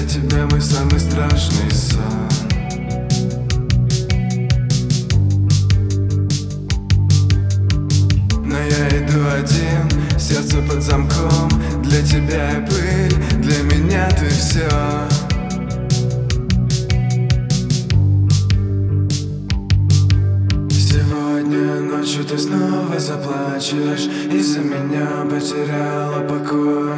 тебя мой самый страшный сон. Но я иду один, сердце под замком. Для тебя я пыль, для меня ты все. Сегодня ночью ты снова заплачешь. Из-за меня потеряла покой.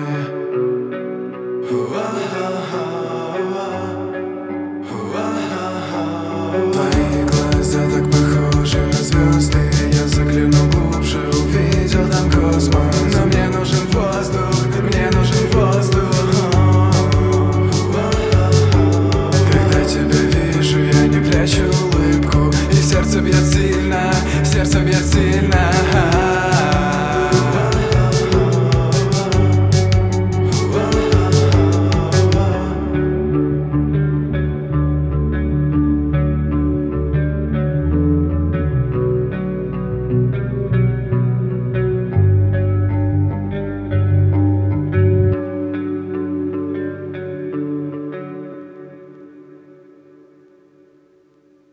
Твои глаза так похожи на звезды. Я загляну глубже, увидел там космос.